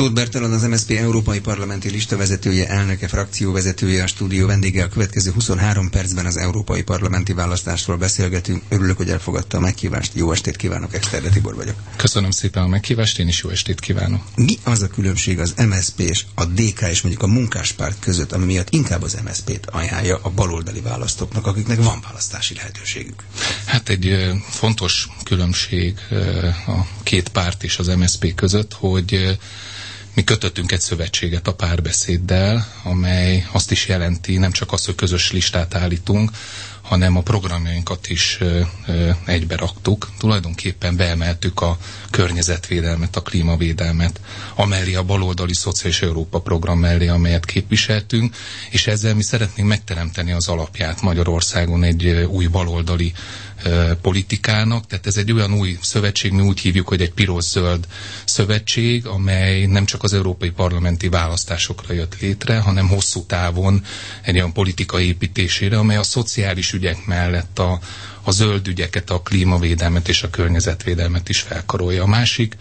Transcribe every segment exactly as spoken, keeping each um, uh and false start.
Tóth Bertalan, az em es zé pé európai parlamenti listavezetője, elnöke, frakcióvezetője, a stúdió vendége. A következő huszonhárom percben az európai parlamenti választásról beszélgetünk. Örülök, hogy elfogadta a meghívást. Jó estét kívánok, Exterde Tibor vagyok. Köszönöm szépen a meghívást, én is jó estét kívánok. Mi az a különbség az em es zé pé és a dé ká és mondjuk a Munkáspárt között, ami miatt inkább az em es zé pét ajánlja a baloldali választóknak, akiknek van választási lehetőségük? Hát egy fontos különbség a két párt és az em es zé pé között, hogy mi kötöttünk egy szövetséget a Párbeszéddel, amely azt is jelenti, nem csak azt, hogy közös listát állítunk, hanem a programjainkat is ö, ö, egybe raktuk. Tulajdonképpen beemeltük a környezetvédelmet, a klímavédelmet, amellé a baloldali Szociális Európa program mellé, amelyet képviseltünk, és ezzel mi szeretnénk megteremteni az alapját Magyarországon egy ö, új baloldali ö, politikának. Tehát ez egy olyan új szövetség, mi úgy hívjuk, hogy egy piros-zöld szövetség, amely nem csak az európai parlamenti választásokra jött létre, hanem hosszú távon egy olyan politikai építésére, amely a szociális ügyek mellett a, a zöld ügyeket, a klímavédelmet és a környezetvédelmet is felkarolja. A másik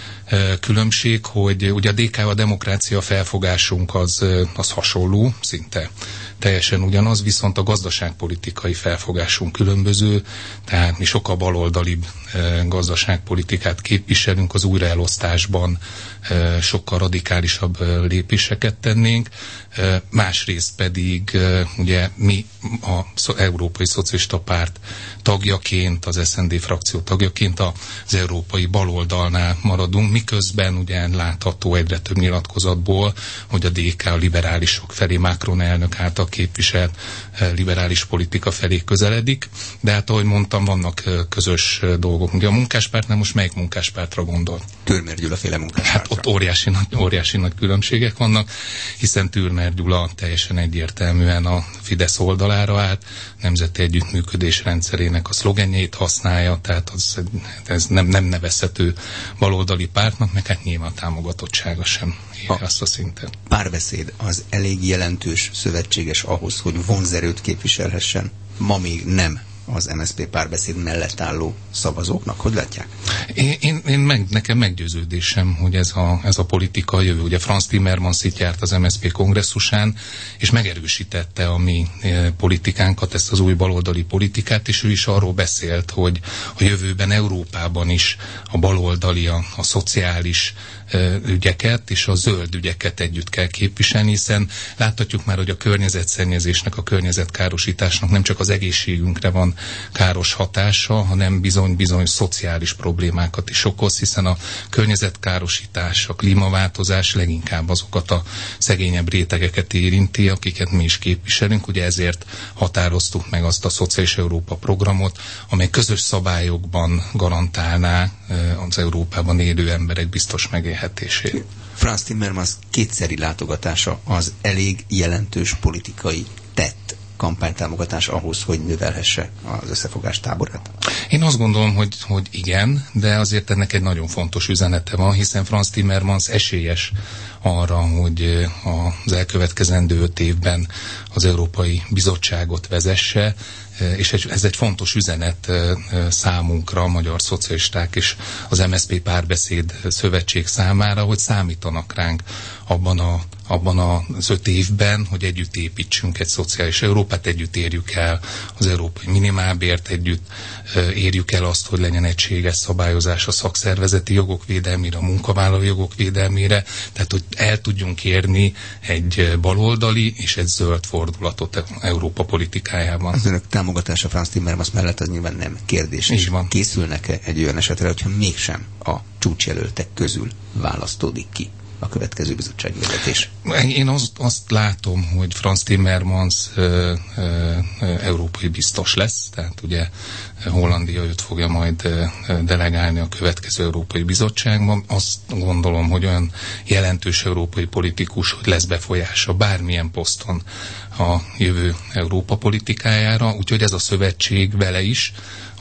e, különbség, hogy ugye a dé ká, a demokrácia felfogásunk az, az hasonló, szinte teljesen ugyanaz, viszont a gazdaságpolitikai felfogásunk különböző, tehát mi sokkal baloldalibb e, gazdaságpolitikát képviselünk, az újraelosztásban e, sokkal radikálisabb e, lépéseket tennénk, e, másrészt pedig e, ugye mi az Európai Szocialista Párt tagjaként, az es en dé frakció tagjaként az európai baloldalnál maradunk, miközben ugye látható egyre több nyilatkozatból, hogy a dé ká a liberálisok felé, Macron elnök által képviselt liberális politika felé közeledik, de hát ahogy mondtam, vannak közös dolgok. Ugye a Munkáspártnál most melyik munkáspártra gondol? Türmer Gyula féle munkáspártra. Hát ott óriási nagy, óriási nagy különbségek vannak, hiszen Türmer Gyula teljesen egyértelműen a Fidesz oldalára állt, nemzeti együttműködés rendszerének a szlogenjét használja, tehát az, ez nem, nem nevezhető baloldali pártnak, meg hát nyilván a támogatottsága sem ér azt a szinten. Párbeszéd az elég jelentős szövetséges ahhoz, hogy vonzerőt képviselhessen. Ma még nem az em es zé pé Párbeszéd mellett álló szavazóknak. Hogy látják? Én, én, én meg, nekem meggyőződésem, hogy ez a, ez a politika a jövő. Ugye Franz Timmermans itt járt az em es zé pé kongresszusán, és megerősítette a mi e, politikánkat, ezt az új baloldali politikát, és ő is arról beszélt, hogy a jövőben Európában is a baloldali, a, a szociális e, ügyeket és a zöld ügyeket együtt kell képviselni, hiszen láthatjuk már, hogy a környezetszennyezésnek, a környezetkárosításnak nem csak az egészségünkre van káros hatása, hanem bizony-bizony szociális problémákat is okoz, hiszen a környezetkárosítás, a klímaváltozás leginkább azokat a szegényebb rétegeket érinti, akiket mi is képviselünk. Ugye ezért határoztuk meg azt a Szociális Európa programot, amely közös szabályokban garantálná az Európában élő emberek biztos megélhetését. Franz Timmermans kétszeri látogatása az elég jelentős politikai tett kampánytámogatás ahhoz, hogy növelhesse az összefogás táborát? Én azt gondolom, hogy, hogy igen, de azért ennek egy nagyon fontos üzenete van, hiszen Franz Timmermans esélyes arra, hogy az elkövetkezendő öt évben az Európai Bizottságot vezesse, és ez egy fontos üzenet számunkra, a magyar szocialisták és az em es zé pé Párbeszéd Szövetség számára, hogy számítanak ránk abban, a, abban az öt évben, hogy együtt építsünk egy szociális Európát, együtt érjük el az európai minimálbért, együtt érjük el azt, hogy legyen egységes szabályozás a szakszervezeti jogok védelmére, a munkavállalói jogok védelmére, tehát hogy el tudjunk érni egy baloldali és egy zöld fordulatot Európa politikájában. Az önök támogatása Franz Timmermans mellett az nyilván nem kérdés. Így van. Készülnek-e egy olyan esetre, hogyha mégsem a csúcsjelöltek közül választódik ki a következő bizottsági vezetés? Én azt, azt látom, hogy Franz Timmermans ö, ö, ö, európai biztos lesz, tehát ugye Hollandia őt fogja majd ö, delegálni a következő Európai Bizottságban. Azt gondolom, hogy olyan jelentős európai politikus, hogy lesz befolyása bármilyen poszton a jövő Európa politikájára, úgyhogy ez a szövetség vele is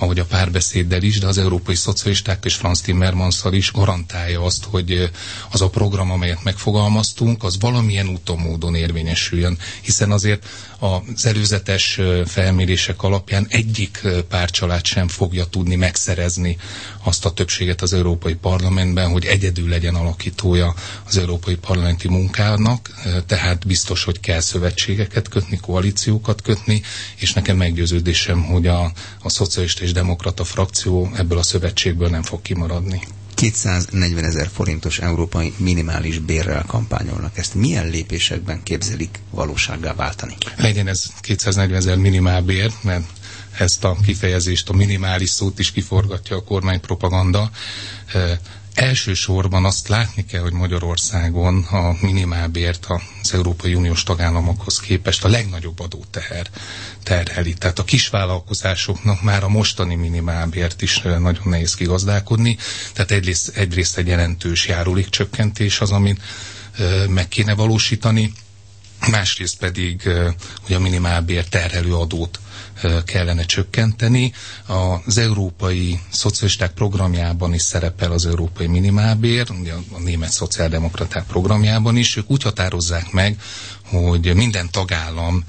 ahogy a párbeszéddel is, de az európai szocialisták és Franz Timmermansszal is garantálja azt, hogy az a program, amelyet megfogalmaztunk, az valamilyen úton, módon érvényesüljön, hiszen azért az előzetes felmérések alapján egyik pártcsalád sem fogja tudni megszerezni azt a többséget az Európai Parlamentben, hogy egyedül legyen alakítója az európai parlamenti munkának, tehát biztos, hogy kell szövetségeket kötni, koalíciókat kötni, és nekem meggyőződésem, hogy a, a szocialista és demokrata frakció ebből a szövetségből nem fog kimaradni. kétszáznegyvenezer forintos európai minimális bérrel kampányolnak. Ezt milyen lépésekben képzelik valósággá váltani? Legyen ez kétszáznegyvenezer minimálbér, mert ezt a kifejezést, a minimális szót is kiforgatja a kormánypropaganda. E, elsősorban azt látni kell, hogy Magyarországon a minimálbért az Európai Uniós tagállamokhoz képest a legnagyobb adóteher terheli. Tehát a kisvállalkozásoknak már a mostani minimálbért is nagyon nehéz kigazdálkodni. Tehát egyrészt, egyrészt egy jelentős járulékcsökkentés az, amit e, meg kéne valósítani, másrészt pedig e, hogy a minimálbér terhelő adót kellene csökkenteni. Az európai szocialisták programjában is szerepel az európai minimálbér, ugye a német szociáldemokraták programjában is. Ők úgy határozzák meg, hogy minden tagállam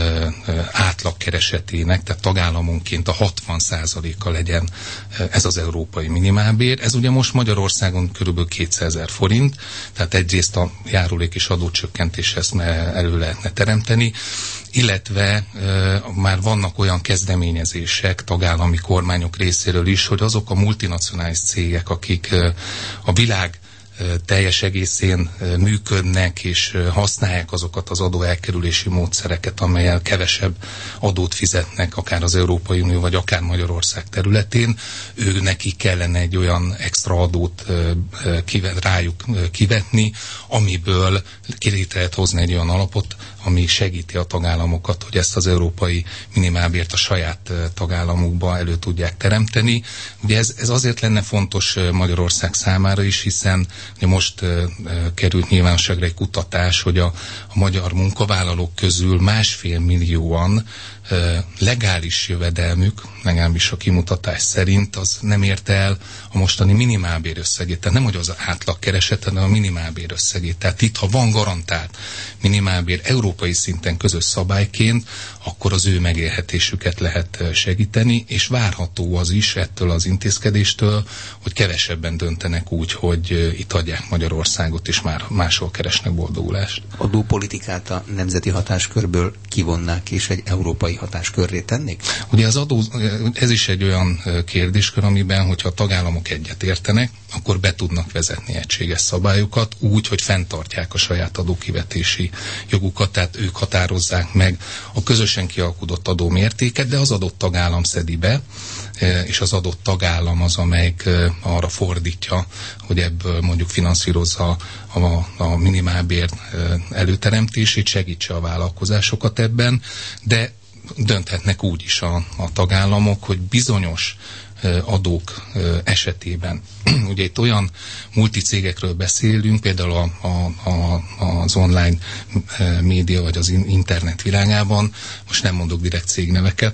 átlagkeresetének, tehát tagállamonként a hatvan százaléka legyen ez az európai minimálbér. Ez ugye most Magyarországon körülbelül kétszázezer forint, tehát egyrészt a járulék és adócsökkentéshez elő lehetne teremteni, illetve e, már vannak olyan kezdeményezések tagállami kormányok részéről is, hogy azok a multinacionális cégek, akik e, a világ teljes egészén működnek, és használják azokat az adóelkerülési módszereket, amelyel kevesebb adót fizetnek, akár az Európai Unió, vagy akár Magyarország területén. Ő nekik kellene egy olyan extra adót kivet, rájuk kivetni, amiből ki lehet hozni egy olyan alapot, ami segíti a tagállamokat, hogy ezt az európai minimálbért a saját tagállamukba elő tudják teremteni. Ugye ez, ez azért lenne fontos Magyarország számára is, hiszen ugye most uh, került nyilvánosságra egy kutatás, hogy a, a magyar munkavállalók közül másfél millióan uh, legális jövedelmük, legalábbis a kimutatás szerint, az nem érte el a mostani minimálbér összegét. Tehát nem, hogy az átlagkereset, hanem a minimálbér összegét. Tehát itt, ha van garantált minimálbér európai szinten közös szabályként, akkor az ő megélhetésüket lehet segíteni, és várható az is ettől az intézkedéstől, hogy kevesebben döntenek úgy, hogy itt adják Magyarországot, és már máshol keresnek boldogulást. Adópolitikát a nemzeti hatáskörből kivonnák, és egy európai hatáskörré tennék? Ugye az adó, ez is egy olyan kérdéskör, amiben, hogyha a tagállamok egyet értenek, akkor be tudnak vezetni egységes szabályokat, úgy, hogy fenntartják a saját adókivetési jogukat, tehát ők határozzák meg a közösen kialkudott adómértéket, de az adott tagállam szedi be, és az adott tagállam az, amelyik arra fordítja, hogy ebből mondjuk finanszírozza a, a minimálbér előteremtését, segítse a vállalkozásokat ebben, de dönthetnek úgy is a, a tagállamok, hogy bizonyos adók esetében. Ugye itt olyan multicégekről beszélünk, például a, a, a, az online média vagy az internet világában, most nem mondok direkt cégneveket,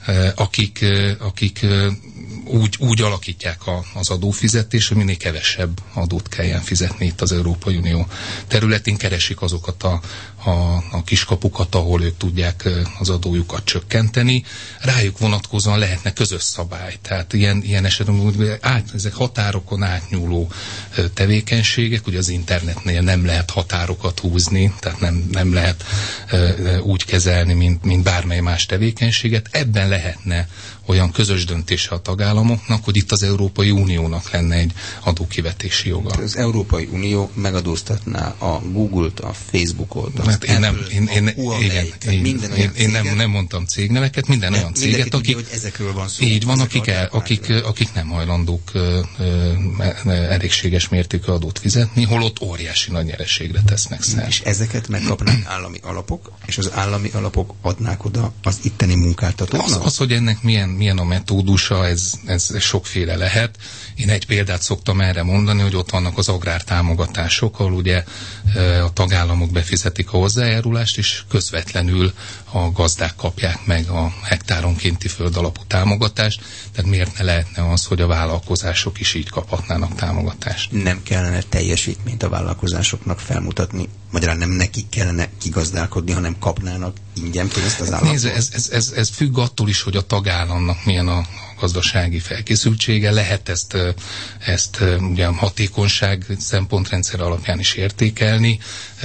akik, akik úgy, úgy alakítják a, az adófizetést, hogy minél kevesebb adót kelljen fizetni itt az Európai Unió területén, keresik azokat a, a, a kiskapukat, ahol ők tudják az adójukat csökkenteni. Rájuk vonatkozóan lehetne közös szabály. Tehát ilyen, ilyen esetben át, ezek határokon átnyúló tevékenységek, ugye az internetnél nem lehet határokat húzni, tehát nem, nem lehet úgy kezelni, mint, mint bármely más tevékenységet. Ebben lehetne olyan közös döntése a tagállamoknak, hogy itt az Európai Uniónak lenne egy adókivetési joga. Az Európai Unió megadóztatná a Google-t, a Facebookot, az hát én Apple, nem, én, én, a Huawei-t, én, minden én, olyan én nem, nem mondtam cégneveket, minden de olyan céget, akik, tudja, hogy ezekről van szó. Így van, akik, el, akik, akik nem hajlandók ö, ö, elégséges mértékű adót fizetni, holott óriási nagy nyereségre tesznek szert. És ezeket megkapnák állami alapok, és az állami alapok adnák oda az itteni munkáltatóknak? Az, az hogy ennek milyen milyen a metódusa, ez, ez, ez sokféle lehet. Én egy példát szoktam erre mondani, hogy ott vannak az agrártámogatások, ahol ugye a tagállamok befizetik a hozzájárulást, és közvetlenül a gazdák kapják meg a hektáronkénti földalapú támogatást, tehát miért ne lehetne az, hogy a vállalkozások is így kaphatnának támogatást? Nem kellene teljesítményt a vállalkozásoknak felmutatni, magyarán nem nekik kellene kigazdálkodni, hanem kapnának ingyen pénzt az államtól? Nézd, ez, ez, ez, ez függ attól is, hogy a tagállamnak milyen a gazdasági felkészültsége, lehet ezt, ezt ugye hatékonyság szempontrendszer alapján is értékelni,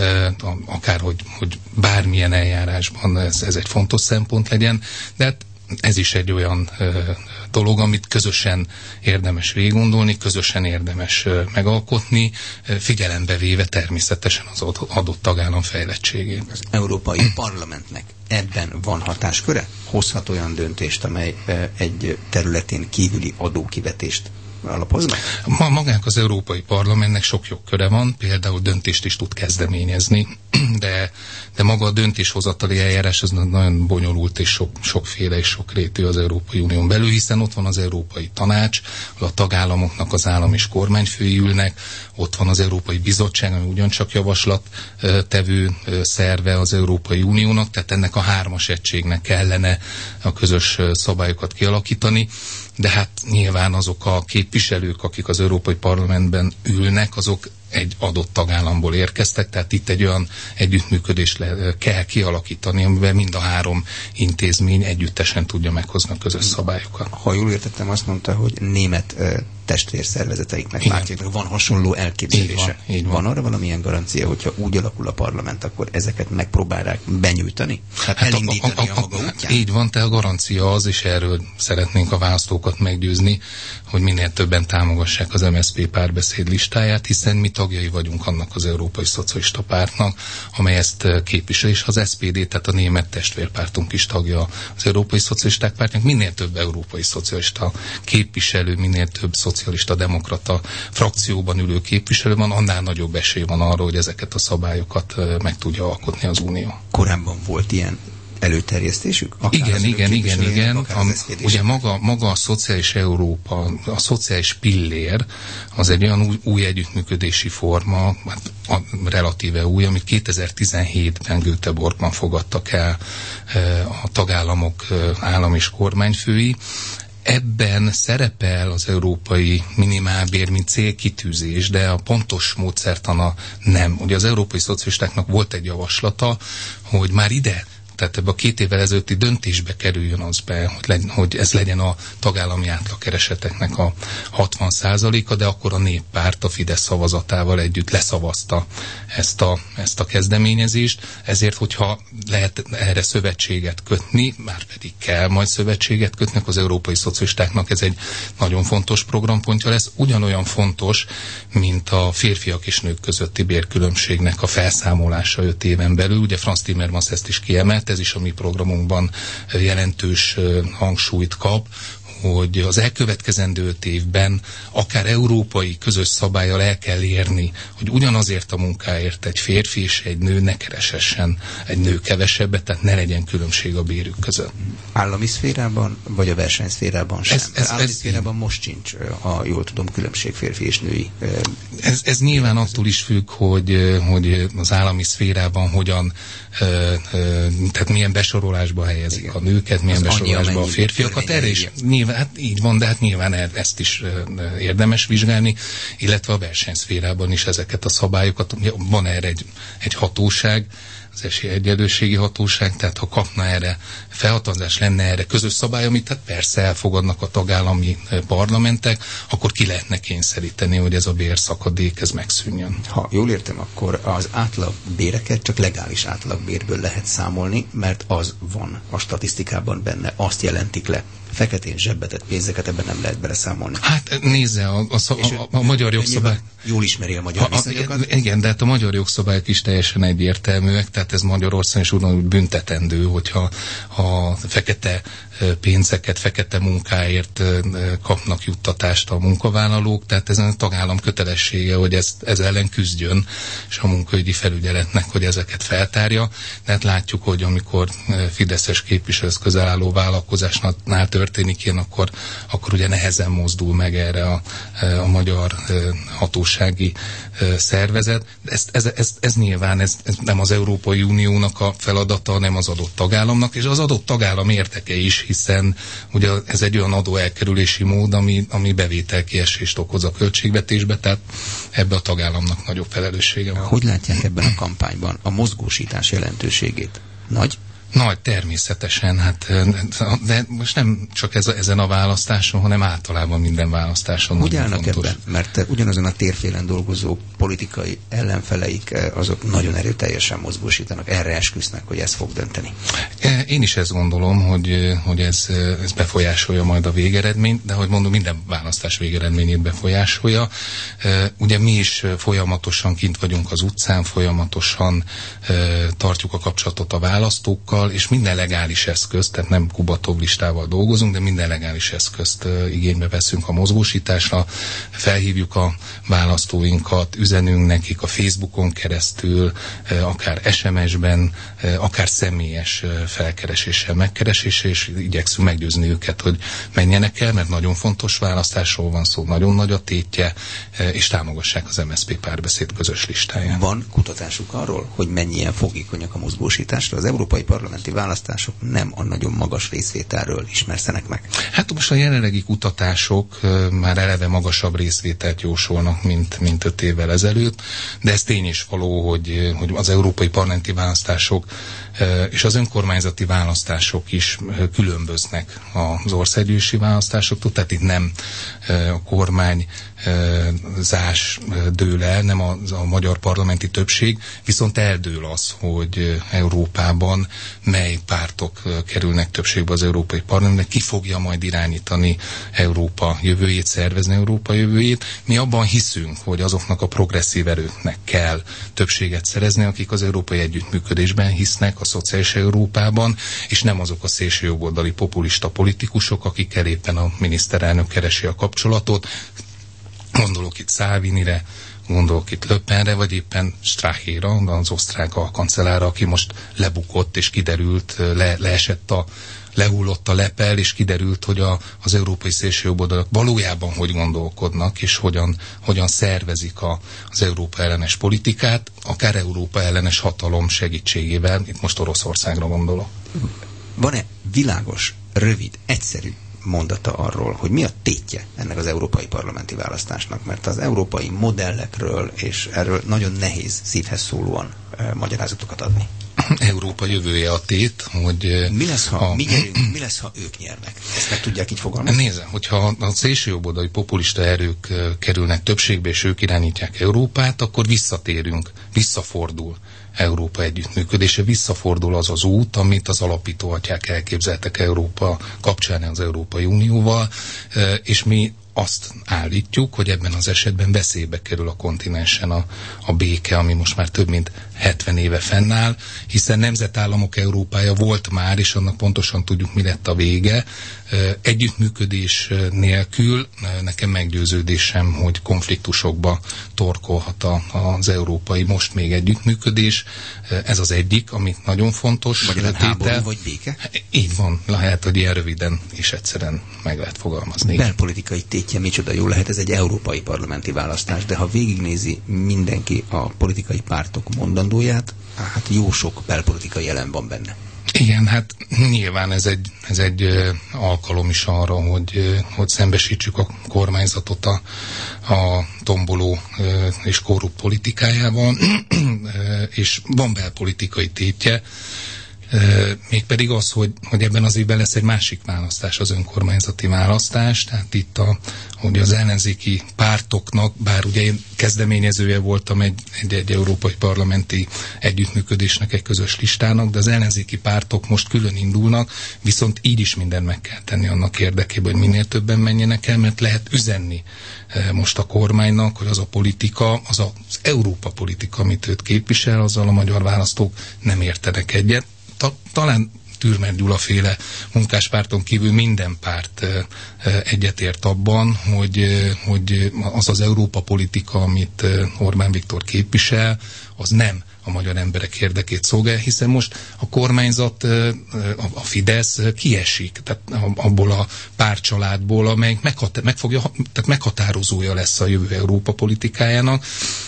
akár hogy, hogy bármilyen eljárásban ez, ez egy fontos szempont legyen, de hát ez is egy olyan ö, dolog, amit közösen érdemes végiggondolni, közösen érdemes ö, megalkotni, ö, figyelembe véve természetesen az adott tagállam fejlettségét. Az Európai Parlamentnek ebben van hatásköre? Hozhat olyan döntést, amely ö, egy területén kívüli adókivetést alapoznak? Ma magánk az Európai Parlamentnek sok jogköre van, például döntést is tud kezdeményezni, de, de maga a döntéshozatali eljárás az nagyon bonyolult és sok, sokféle és sokrétű az Európai Unión belül, hiszen ott van az Európai Tanács, a tagállamoknak az állam és kormányfői ülnek, ott van az Európai Bizottság, ami ugyancsak javaslattevő szerve az Európai Uniónak, tehát ennek a hármas egységnek kellene a közös szabályokat kialakítani, de hát nyilván azok a képviselők, akik az Európai Parlamentben ülnek, azok egy adott tagállamból érkeztek, tehát itt egy olyan együttműködést le, kell kialakítani, amiben mind a három intézmény együttesen tudja meghozni a közös szabályokat. Ha jól értettem, azt mondta, hogy német uh, testvérszervezeteiknek, pártjaiknak van hasonló elképzelése. Így van, így van. Van arra valamilyen garancia, hogyha úgy alakul a parlament, akkor ezeket megpróbálják benyújtani? Hát, hát elindítani a, a, a, a maga útján? Így van, tehát a garancia az, és erről szeretnénk a választókat meggyőzni, hogy minél többen támogassák az em es zé pé párbeszéd listáját, hiszen mi tagjai vagyunk annak az Európai Szocialista Pártnak, amely ezt képvisel, és az es pé dé, tehát a német testvérpártunk is tagja az Európai Szocialisták Pártnak. Minél több európai szocialista képviselő, minél több szocialista demokrata frakcióban ülő képviselő van, annál nagyobb esély van arra, hogy ezeket a szabályokat meg tudja alkotni az Unió. Korábban volt ilyen előterjesztésük? Igen, igen, igen, igen. A, ugye maga, maga a szociális Európa, a szociális pillér, az egy olyan új, új együttműködési forma, hát a, relatíve új, amit kétezer-tizenhétben Göteborgban fogadtak el a tagállamok állam és kormányfői. Ebben szerepel az európai minimálbér, mint célkitűzés, de a pontos módszertana nem. Ugye az európai szocialistáknak volt egy javaslata, hogy már ide, tehát ebbe a két évvel ezelőtti döntésbe kerüljön az be, hogy, legy, hogy ez legyen a tagállami átlagkereseteknek a hatvan százaléka, de akkor a Néppárt a Fidesz szavazatával együtt leszavazta ezt a, ezt a kezdeményezést, ezért, hogyha lehet erre szövetséget kötni, már pedig kell majd szövetséget kötnek az európai szocialistáknak, ez egy nagyon fontos programpontja lesz, ugyanolyan fontos, mint a férfiak és nők közötti bérkülönbségnek a felszámolása öt éven belül, ugye Franz Timmermans ezt is kiemelt, ez is a mi programunkban jelentős hangsúlyt kap, hogy az elkövetkezendő öt évben akár európai közös szabállyal el kell érni, hogy ugyanazért a munkáért egy férfi és egy nő ne keresessen egy nő kevesebbet, tehát ne legyen különbség a bérük között. Állami szférában, vagy a versenyszférában sem? Ez, ez, állami ez, szférában most sincs, ha jól tudom, különbség férfi és női. Ez, ez nyilván attól is függ, hogy, hogy az állami szférában hogyan, tehát milyen besorolásba helyezik igen. a nőket, milyen az besorolásba a férfiakat. Erre is nyilván, hát így van, de hát nyilván ezt is érdemes vizsgálni, illetve a versenyszférában is ezeket a szabályokat. Van erre egy, egy hatóság, az esélyegyenlőségi hatóság, tehát ha kapna erre felhatalmazás, lenne erre közös szabály, amit hát persze elfogadnak a tagállami parlamentek, akkor ki lehetne kényszeríteni, hogy ez a bérszakadék, ez megszűnjön. Ha jól értem, akkor az átlagbéreket csak legális átlagbérből lehet számolni, mert az van a statisztikában benne, azt jelentik le. Feketén zsebbetett pénzeket ebben nem lehet beleszámolni. Hát nézze, a, a, a, a, a magyar jogszabály... Jól ismeri a magyar viszonyokat. Igen, de hát a magyar jogszabályok is teljesen egyértelműek, tehát ez Magyarországon is ugyanúgy büntetendő, hogyha a fekete pénzeket, fekete munkáért kapnak juttatást a munkavállalók, tehát ez a tagállam kötelessége, hogy ezt, ez ellen küzdjön, és a munkaügyi felügyeletnek, hogy ezeket feltárja. Tehát látjuk, hogy amikor fideszes képviselőhöz közel álló vállalkozásnál történik, történik ilyen, akkor, akkor ugye nehezen mozdul meg erre a, a magyar hatósági szervezet. Ez, ez, ez, ez nyilván ez, ez nem az Európai Uniónak a feladata, nem az adott tagállamnak, és az adott tagállam érteke is, hiszen ugye ez egy olyan adóelkerülési mód, ami, ami bevételkiesést okoz a költségvetésbe, tehát ebbe a tagállamnak nagyobb felelőssége van. Hogy látják ebben a kampányban a mozgósítás jelentőségét? Nagy? Nagy, természetesen, hát, de most nem csak ez a, ezen a választáson, hanem általában minden választáson. Hogy állnak fontos. Ebben? Mert ugyanazon a térfélen dolgozó politikai ellenfeleik azok nagyon erőteljesen mozgósítanak, erre esküsznek, hogy ez fog dönteni. Én is ezt gondolom, hogy, hogy ez, ez befolyásolja majd a végeredményt, de ahogy mondom, minden választás végeredményét befolyásolja. Ugye mi is folyamatosan kint vagyunk az utcán, folyamatosan tartjuk a kapcsolatot a választókkal, és minden legális eszközt, tehát nem Kubatov listával dolgozunk, de minden legális eszközt uh, igénybe veszünk a mozgósításra, felhívjuk a választóinkat, üzenünk nekik a Facebookon keresztül, uh, akár es em es-ben, uh, akár személyes uh, felkereséssel, megkereséssel, és igyekszünk meggyőzni őket, hogy menjenek el, mert nagyon fontos választásról van szó, nagyon nagy a tétje, uh, és támogassák az em es zé pé Párbeszéd közös listáján. Van kutatásuk arról, hogy mennyien fogékonyak a mozgósításra? Az Európai Parlamenti választások nem a nagyon magas részvételről ismerszenek meg. Hát most a jelenlegi kutatások uh, már eleve magasabb részvételt jósolnak, mint, mint öt évvel ezelőtt, de ez tény is való, hogy, hogy az európai parlamenti választások uh, és az önkormányzati választások is uh, különböznek az országgyűlési választásoktól, tehát itt nem uh, a kormány zás dől el, nem a, a magyar parlamenti többség, viszont eldől az, hogy Európában mely pártok kerülnek többségbe az Európai Parlamentbe, ki fogja majd irányítani Európa jövőjét, szervezni Európa jövőjét. Mi abban hiszünk, hogy azoknak a progresszív erőknek kell többséget szerezni, akik az európai együttműködésben hisznek, a szociális Európában, és nem azok a szélsőjobboldali populista politikusok, akikkel éppen a miniszterelnök keresi a kapcsolatot. Gondolok itt Salvinire, gondolok itt Le Penre, vagy éppen Strache-ra, az osztrák alkancellára, aki most lebukott, és kiderült, le, leesett a, lehullott a lepel, és kiderült, hogy a, az európai szélsőjobboldalak valójában hogy gondolkodnak, és hogyan, hogyan szervezik a, az Európa ellenes politikát, akár Európa ellenes hatalom segítségével, itt most Oroszországra gondolok. Van-e világos, rövid, egyszerű mondata arról, hogy mi a tétje ennek az európai parlamenti választásnak, mert az európai modellekről és erről nagyon nehéz szívhez szólóan e, magyarázatokat adni. Európa jövője a tét, hogy... Mi lesz, ha a... mi nyerünk, mi lesz, ha ők nyernek? Ezt meg tudják így fogalmazni? Nézze, hogyha a szélsőjobboldali populista erők kerülnek többségbe, és ők irányítják Európát, akkor visszatérünk, visszafordul Európa együttműködése, visszafordul az az út, amit az alapító atyák elképzeltek Európa kapcsán az Európai Unióval, és mi azt állítjuk, hogy ebben az esetben veszélybe kerül a kontinensen a, a béke, ami most már több mint hetven éve fennáll, hiszen nemzetállamok Európája volt már, és annak pontosan tudjuk, mi lett a vége. Együttműködés nélkül nekem meggyőződésem, hogy konfliktusokba torkolhat az európai most még együttműködés. Ez az egyik, ami nagyon fontos. Vagy háború, vagy béke? Így van, lehet, hogy ilyen röviden és egyszerűen meg lehet fogalmazni. Belpolitikai tétje micsoda jó lehet, ez egy európai parlamenti választás, de ha végignézi mindenki a politikai pártok mondandóját, hát jó sok belpolitikai elem van benne. Igen, hát nyilván ez egy, ez egy ö, alkalom is arra, hogy, ö, hogy szembesítsük a kormányzatot a, a tomboló ö, és korrupt politikájával, ö, és van belpolitikai tétje, ö, mégpedig az, hogy, hogy ebben az évben lesz egy másik választás, az önkormányzati választás, tehát itt a, hogy az ellenzéki pártoknak, bár ugye én kezdeményezője voltam egy, egy, egy európai parlamenti együttműködésnek, egy közös listának, de az ellenzéki pártok most külön indulnak, viszont így is mindent meg kell tenni annak érdekében, hogy minél többen menjenek el, mert lehet üzenni most a kormánynak, hogy az a politika, az az Európa politika, amit őt képvisel, azzal a magyar választók nem értenek egyet. Ta, talán Türmer Gyula féle munkáspárton kívül minden párt egyetért abban, hogy, hogy az az Európa politika, amit Orbán Viktor képvisel, az nem a magyar emberek érdekét szolgálja, hiszen most a kormányzat, a Fidesz kiesik, tehát abból a pártcsaládból, amely meghat- megfogja, tehát meghatározója lesz a jövő Európa politikájának,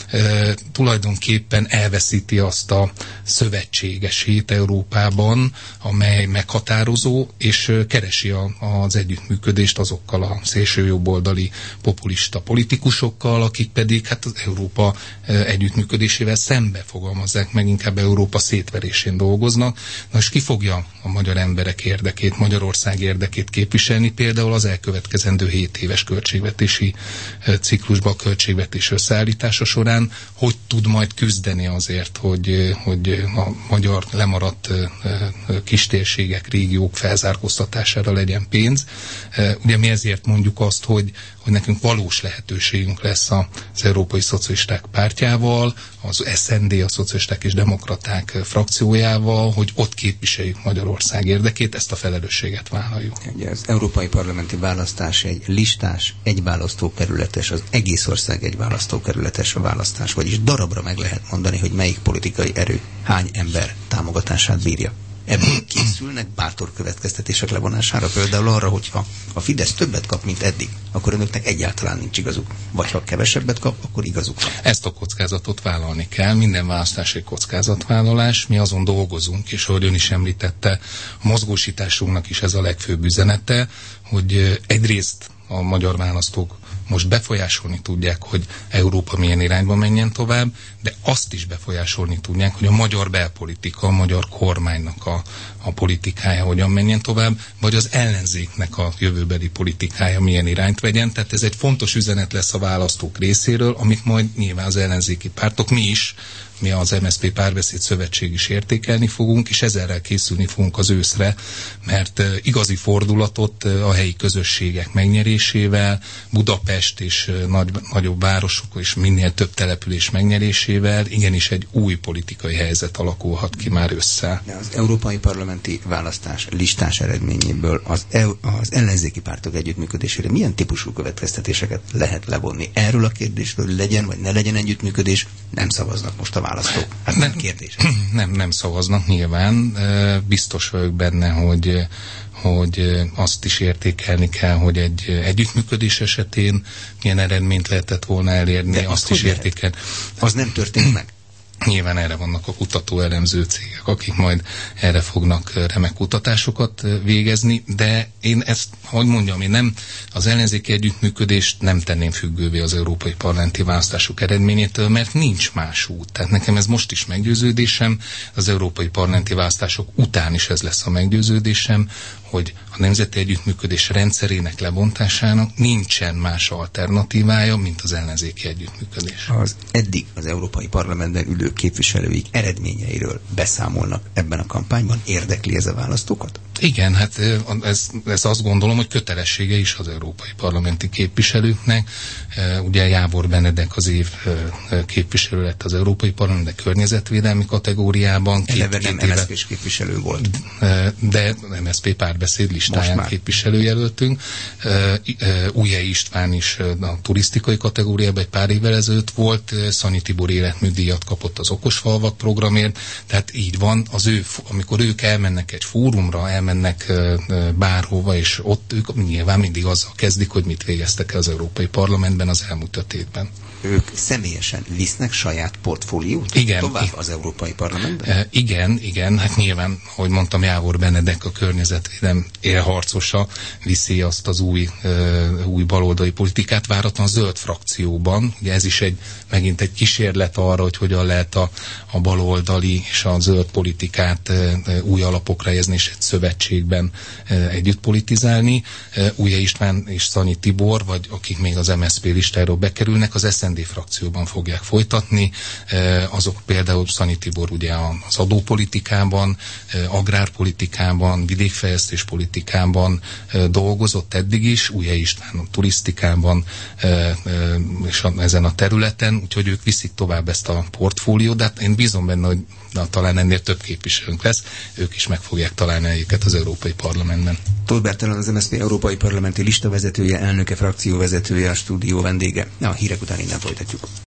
e, tulajdonképpen elveszíti azt a szövetségesét Európában, amely meghatározó, és keresi a, az együttműködést azokkal a szélsőjobboldali populista politikusokkal, akik pedig hát az Európa együttműködésével szembe fogalmazzák meg, inkább Európa szétverésén dolgoznak. Na és ki fogja a magyar emberek érdekét, Magyarország érdekét képviselni, például az elkövetkezendő hét éves költségvetési ciklusban, a költségvetés összeállítása során, hogy tud majd küzdeni azért, hogy, hogy a magyar lemaradt kistérségek, régiók felzárkóztatására legyen pénz. Ugye mi ezért mondjuk azt, hogy, hogy nekünk valós lehetőségünk lesz az Európai Szocialisták Pártjával, az es en dé, a Szocialisták és Demokraták frakciójával, hogy ott képviseljük Magyarország érdekét, ezt a felelősséget vállaljuk. Ugye az európai parlamenti választás egy listás, egy választókerületes, az egész ország egy választókerületes a választás, vagyis darabra meg lehet mondani, hogy melyik politikai erő hány ember támogatását bírja. Ebből készülnek bátor következtetések levonására, például arra, hogyha a Fidesz többet kap, mint eddig, akkor önöknek egyáltalán nincs igazuk. Vagy ha kevesebbet kap, akkor igazuk van. Ezt a kockázatot vállalni kell, minden választás egy kockázatvállalás, mi azon dolgozunk, és ahogy ön is említette, a mozgósításunknak is ez a legfőbb üzenete, hogy egyrészt a magyar választók most befolyásolni tudják, hogy Európa milyen irányba menjen tovább, de azt is befolyásolni tudják, hogy a magyar belpolitika, a magyar kormánynak a, a politikája hogyan menjen tovább, vagy az ellenzéknek a jövőbeli politikája milyen irányt vegyen. Tehát ez egy fontos üzenet lesz a választók részéről, amit majd nyilván az ellenzéki pártok, mi is, mi az em es zé pé Párbeszéd Szövetség is értékelni fogunk, és ezerrel készülni fogunk az őszre, mert igazi fordulatot a helyi közösségek megnyerésével, Budapest és nagy, nagyobb városok és minél több település megnyerésével igenis egy új politikai helyzet alakulhat ki már össze. De az európai parlamenti választás listás eredményéből az, e- az ellenzéki pártok együttműködésére milyen típusú következtetéseket lehet levonni? Erről a kérdésről legyen vagy ne legyen együttműködés, nem szavaznak most a választók. Hát nem, nem kérdés. Nem, nem szavaznak nyilván. Biztos vagyok benne, hogy, hogy azt is értékelni kell, hogy egy együttműködés esetén milyen eredményt lehetett volna elérni, de azt is értékelni. Az nem történt meg. Nyilván erre vannak a kutató elemző cégek, akik majd erre fognak remek kutatásokat végezni, de én ezt, hogy mondjam, én nem az ellenzéki együttműködést nem tenném függővé az európai parlamenti választások eredményétől, mert nincs más út. Tehát nekem ez most is meggyőződésem, az európai parlamenti választások után is ez lesz a meggyőződésem, hogy a nemzeti együttműködés rendszerének lebontásának nincsen más alternatívája, mint az ellenzéki együttműködés. Az eddig az Európai Parlamentben ülő képviselőik eredményeiről beszámolnak ebben a kampányban? Érdekli ez a választókat? Igen, hát ez, ez azt gondolom, hogy kötelessége is az európai parlamenti képviselőknek. Ugye Jávor Benedek az év képviselő lett az Európai Parlament környezetvédelmi kategóriában. Eleve nem em es zé pés képviselő volt. De em es zé pé Párbeszéd listáján képviselőjelöltünk. Újhely István is a turisztikai kategóriában egy pár évvel ezelőtt volt. Szanyi Tibor életműdíjat kapott az Okosfalvak programért. Tehát így van, az ő, amikor ők elmennek egy fórumra, elmennek bárhova, és ott ők nyilván mindig azzal kezdik, hogy mit végeztek el az Európai Parlamentben az elmúlt öt évben. Ők személyesen visznek saját portfóliót igen, tovább igen. az Európai Parlamentben? E, igen, igen, hát nyilván, ahogy mondtam, Jávor Benedek, a környezetvédelem élharcosa viszi azt az új, e, új baloldali politikát váratlan a zöld frakcióban. Ugye ez is egy, megint egy kísérlet arra, hogy hogyan lehet a, a baloldali és a zöld politikát e, új alapokra helyezni és egy szövetségben e, együtt politizálni. E, Újhely István és Szanyi Tibor, vagy akik még az em es zé pé listáról bekerülnek, az es en dé frakcióban fogják folytatni. Azok például Szanyi Tibor ugye az adópolitikában, agrárpolitikában, vidékfejlesztés politikában dolgozott eddig is, Újhely István a turisztikában és ezen a területen, úgyhogy ők viszik tovább ezt a portfóliót, de hát én bízom benne, hogy na, talán ennél több képviselőnk lesz, ők is meg fogják találni helyüket az Európai Parlamentben. Tóth Bertalan, az em es zé pé Európai Parlamenti listavezetője, elnöke, frakcióvezetője, a stúdió vendége. A hírek után innen folytatjuk.